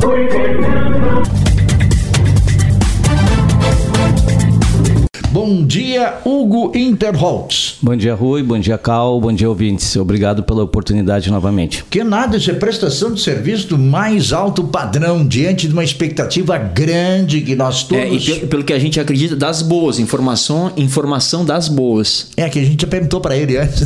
Bom dia, Hugo Interholtz. Bom dia, Rui. Bom dia, Cal. Bom dia, ouvintes. Obrigado pela oportunidade novamente. Que nada, isso é prestação de serviço do mais alto padrão, diante de uma expectativa grande que nós todos... E pelo que a gente acredita, das boas. Informação das boas. Que a gente já perguntou para ele antes.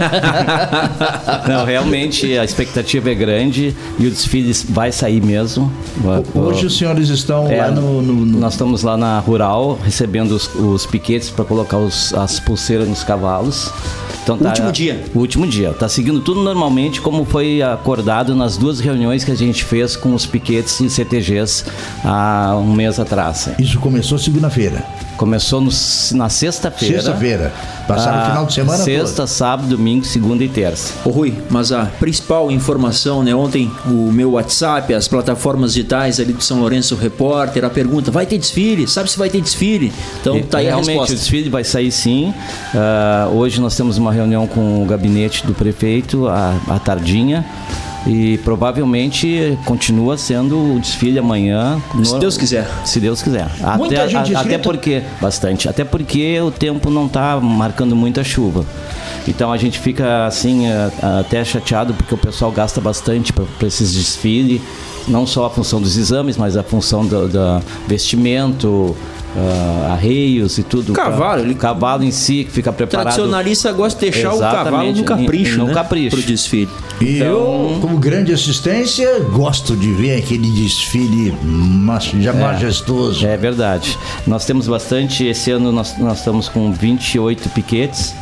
Não, realmente a expectativa é grande e o desfile vai sair mesmo. Hoje os senhores estão lá no... Nós estamos lá na Rural, recebendo os piquetes para colocar as pulseiras nos cavalos. Então, O último dia. Tá seguindo tudo normalmente, como foi acordado nas duas reuniões que a gente fez com os piquetes e CTGs há um mês atrás. Isso começou segunda-feira. Começou na sexta-feira. Sexta-feira. Passaram o final de semana sexta, todo. Sábado, domingo, segunda e terça. Ô Rui, mas a principal informação, né? Ontem o meu WhatsApp, as plataformas digitais ali do São Lourenço Repórter, a pergunta, vai ter desfile? Sabe se vai ter desfile? Então tá aí a resposta. Realmente o desfile vai sair sim. Hoje nós temos uma reunião com o gabinete do prefeito, à tardinha. E provavelmente continua sendo o desfile amanhã. Se Deus quiser. Se Deus quiser. Muita gente até porque o tempo não está marcando muita chuva. Então a gente fica assim até chateado porque o pessoal gasta bastante para esses desfiles. Não só a função dos exames, mas a função do vestimento, arreios e tudo. O cavalo em si que fica preparado. O tradicionalista gosta de deixar Exatamente, o cavalo no capricho, né? Pro desfile. E eu, como grande assistência, gosto de ver aquele desfile majestoso. É verdade. Nós temos bastante. Esse ano nós estamos com 28 piquetes.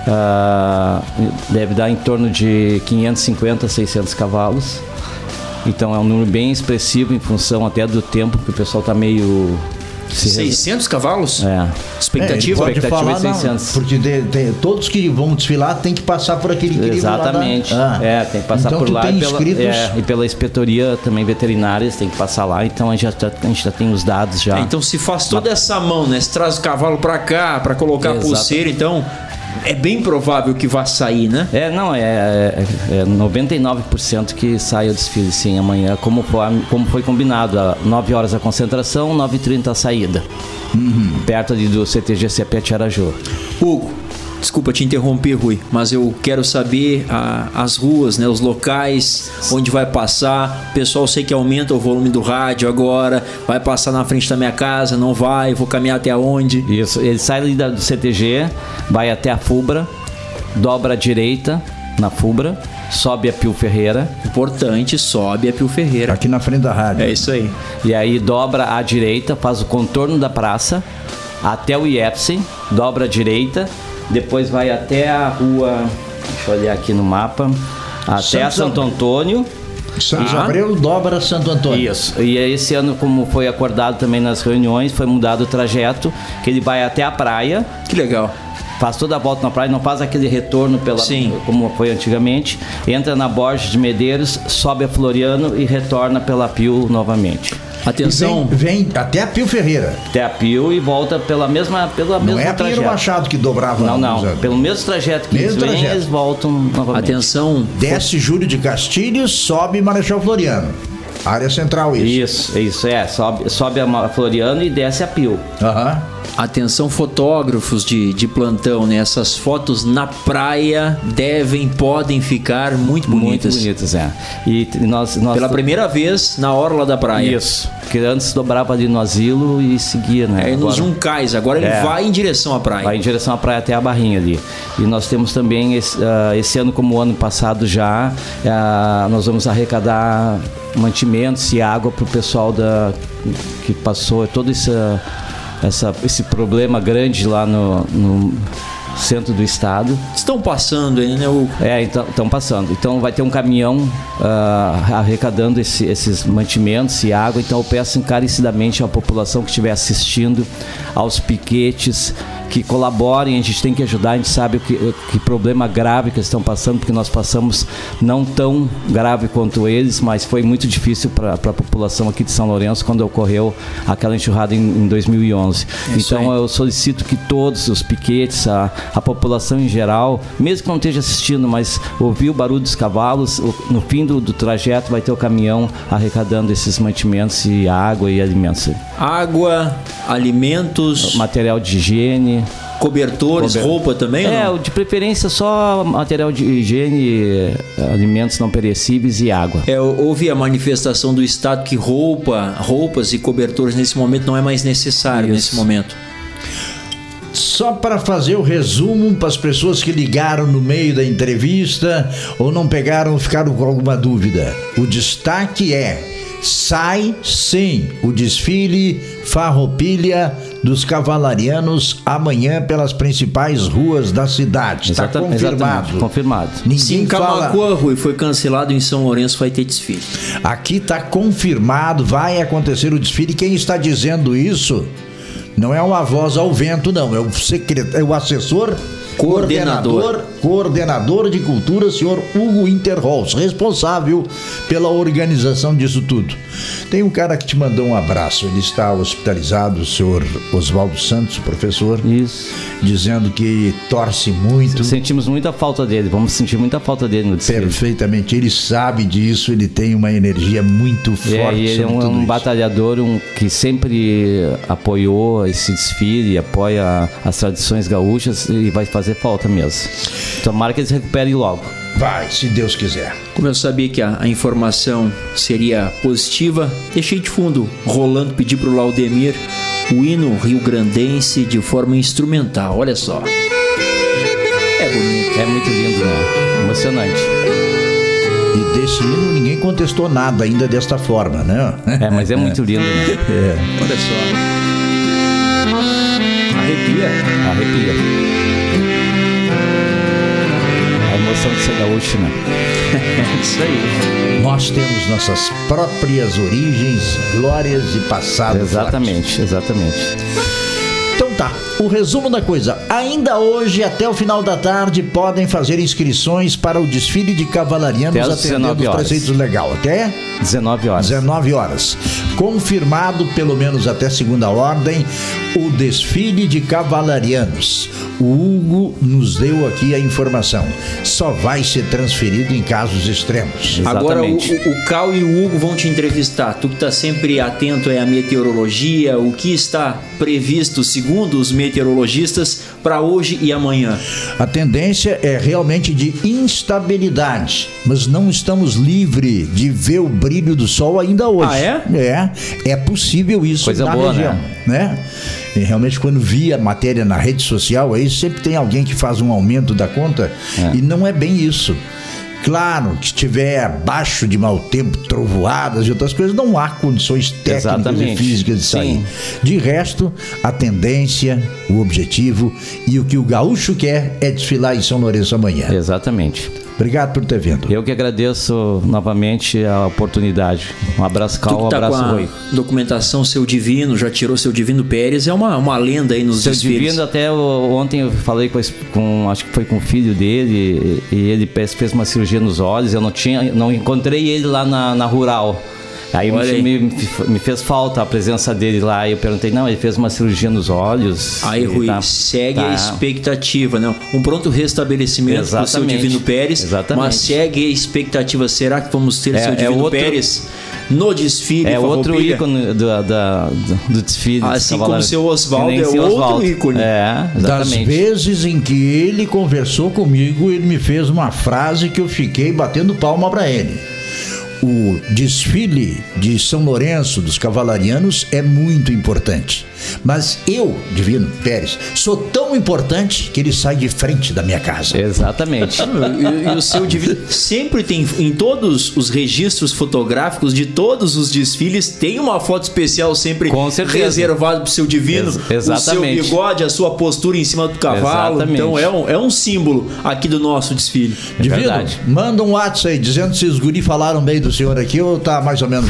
Deve dar em torno de 550 a 600 cavalos. Então é um número bem expressivo em função até do tempo que o pessoal está meio... 600 cavalos? Expectativa pode falar, 600. Não, porque todos que vão desfilar tem que passar por aquele crivo. Exatamente. Tem que passar então, por lá e pela inspetoria também veterinária, tem que passar lá. Então a gente já tem os dados já. Então se faz toda essa mão, né? Se traz o cavalo para cá, para colocar a pulseira, então... É bem provável que vá sair, né? É 99% que sai o desfile, sim, amanhã, como foi combinado. 9 horas a concentração, 9h30 a saída. Perto ali do CTG CP Araju. Hugo, desculpa te interromper, Rui, mas eu quero saber as ruas, né, os locais, onde vai passar. O pessoal, sei que aumenta o volume do rádio agora, vai passar na frente da minha casa, não vai, vou caminhar até onde? Isso, ele sai ali do CTG, vai até a Fubra, dobra à direita na Fubra, sobe a Pio Ferreira. Importante, sobe a Pio Ferreira. Aqui na frente da rádio. É isso aí. E aí dobra à direita, faz o contorno da praça, até o IEPSE, dobra à direita, depois vai até a rua, deixa eu olhar aqui no mapa, até a Santo Antônio. Santos Abreu dobra Santo Antônio. Isso. E esse ano, como foi acordado também nas reuniões, foi mudado o trajeto, que ele vai até a praia. Que legal. Faz toda a volta na praia, não faz aquele retorno como foi antigamente. Entra na Borges de Medeiros, sobe a Floriano e retorna pela Pio novamente. Atenção. Vem até a Pio Ferreira. Até a Pio e volta pela mesma Não é a Pinheiro Machado que dobrava. Não. Pelo mesmo trajeto que eles voltam novamente. Atenção. Desce Júlio de Castilhos, sobe Marechal Floriano. Área central, isso. Isso. Sobe a Floriano e desce a Pio. Atenção, fotógrafos de plantão, né? Essas fotos na praia podem ficar muito bonitas. Muito bonitas, E nós pela primeira vez na orla da praia. Isso. Porque antes dobrava ali no asilo e seguia, né? Nos Juncais. Agora ele vai em direção à praia. Vai em direção à praia até a Barrinha ali. E nós temos também, esse ano como o ano passado já, nós vamos arrecadar mantimentos e água para o pessoal que passou todo esse problema grande lá no centro do estado. Estão passando aí, né, Hugo? Estão passando. Então vai ter um caminhão arrecadando esses mantimentos e água. Então eu peço encarecidamente à população que estiver assistindo, aos piquetes, que colaborem, a gente tem que ajudar, a gente sabe que problema grave que eles estão passando, porque nós passamos não tão grave quanto eles, mas foi muito difícil para a população aqui de São Lourenço quando ocorreu aquela enxurrada em 2011. Então eu solicito que todos os piquetes, a população em geral, mesmo que não esteja assistindo, mas ouvir o barulho dos cavalos, no fim do trajeto vai ter o caminhão arrecadando esses mantimentos e água e alimentos. Água, alimentos, material de higiene, cobertores, roupa também? De preferência só material de higiene, alimentos não perecíveis e água. Houve a manifestação do Estado que roupas e cobertores nesse momento não é mais necessário. Isso. Nesse momento. Só para fazer o resumo para as pessoas que ligaram no meio da entrevista ou não pegaram, ficaram com alguma dúvida. O destaque sai sim o desfile Farroupilha dos Cavalarianos amanhã pelas principais ruas da cidade. Está confirmado. Confirmado. Sim, Camaquã, Rui, foi cancelado, em São Lourenço vai ter desfile. Aqui está confirmado, vai acontecer o desfile. Quem está dizendo isso não é uma voz ao vento, não. É o assessor coordenador de cultura, senhor Hugo Interholz, responsável pela organização disso tudo. Tem um cara que te mandou um abraço, ele está hospitalizado, o senhor Oswaldo Santos, o professor. Isso. Dizendo que torce muito. Sentimos muita falta dele, vamos sentir muita falta dele no desfile. Perfeitamente, ele sabe disso, ele tem uma energia muito forte. E ele é um batalhador que sempre apoiou esse desfile, apoia as tradições gaúchas e vai fazer falta mesmo. Tomara que eles recuperem logo. Vai, se Deus quiser. Como eu sabia que a informação seria positiva, deixei de fundo rolando, pedi pro Laudemir o hino rio-grandense de forma instrumental. Olha só. É bonito. É muito lindo, né? Emocionante. E desse hino ninguém contestou nada ainda desta forma, né? Mas é muito lindo, né? Olha só. Arrepia. A emoção de ser gaúcho, né? Isso aí. Nós temos nossas próprias origens, glórias e passado. Exatamente. Então tá, o resumo da coisa. Ainda hoje, até o final da tarde, podem fazer inscrições para o desfile de cavalarianos atendendo os preceitos legais. Até 19 horas. 19 horas. Confirmado, pelo menos até segunda ordem, o desfile de cavalarianos. O Hugo nos deu aqui a informação. Só vai ser transferido em casos extremos. Exatamente. Agora o Cal e o Hugo vão te entrevistar. Tu que está sempre atento à meteorologia, o que está previsto, segundo os meteorologistas, para hoje e amanhã? A tendência é realmente de instabilidade, mas não estamos livres de ver o brilho do sol ainda hoje. É possível isso. Coisa na boa, região, né? E realmente, quando vi a matéria na rede social, aí sempre tem alguém que faz um aumento da conta, e não é bem isso. Claro que se estiver abaixo de mau tempo, trovoadas e outras coisas, não há condições técnicas e físicas de sair. Sim. De resto, a tendência, o objetivo e o que o gaúcho quer é desfilar em São Lourenço amanhã. Exatamente. Obrigado por ter vindo. Eu que agradeço novamente a oportunidade. Um abraço, Cal, um abraço, Rui. Documentação Seu Divino, já tirou Seu Divino Pérez, é uma lenda aí nos desfiles. Seu Divino, até ontem eu falei com acho que foi com o filho dele, e ele fez uma cirurgia nos olhos. Eu não encontrei ele lá na Rural. Aí me fez falta a presença dele lá. E eu perguntei, não, ele fez uma cirurgia nos olhos. Aí, Rui, segue a expectativa, né? Um pronto restabelecimento para o Seu Divino Pérez. Exatamente. Mas segue a expectativa. Será que vamos ter Seu Divino Pérez no desfile? É outro ícone do desfile. Assim como o Seu Oswaldo é outro ícone. Exatamente. Das vezes em que ele conversou comigo, ele me fez uma frase que eu fiquei batendo palma para ele. O desfile de São Lourenço dos Cavalarianos é muito importante. Mas eu, Divino Pérez, sou tão importante que ele sai de frente da minha casa. Exatamente. E o Seu Divino sempre tem, em todos os registros fotográficos de todos os desfiles, tem uma foto especial sempre reservada para o Seu Divino. Exatamente. O seu bigode, a sua postura em cima do cavalo. Exatamente. Então é um símbolo aqui do nosso desfile. Divino, manda um WhatsApp aí dizendo se os guri falaram bem do pro senhor aqui ou tá mais ou menos?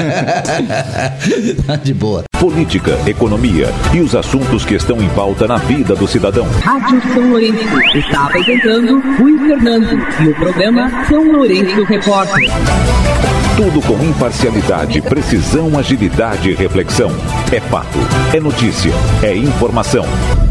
Tá de boa. Política, economia e os assuntos que estão em pauta na vida do cidadão. Rádio São Lourenço está apresentando Rui Fernando e o programa São Lourenço Repórter. Tudo com imparcialidade, precisão, agilidade e reflexão. É fato, é notícia, é informação.